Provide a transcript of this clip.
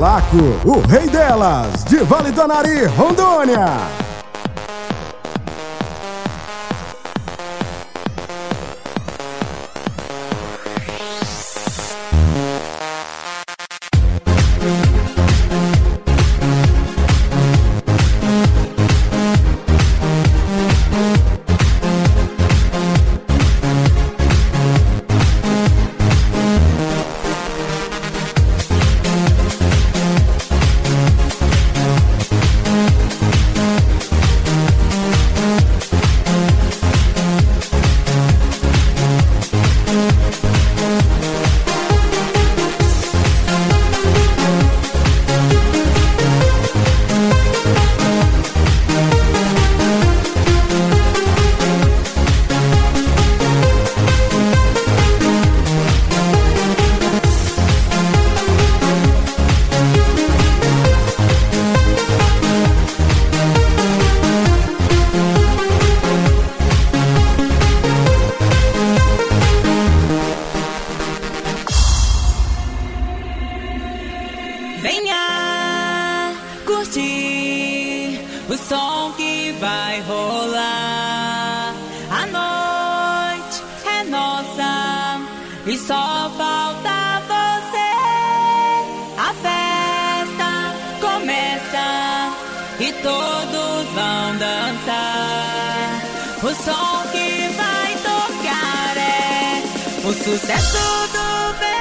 Malaco, o rei delas, de Vale do Anari, Rondônia. Venha curtir o som que vai rolar. A noite é nossa e só falta você. A festa começa e todos vão dançar. O som que vai tocar é o sucesso do verão.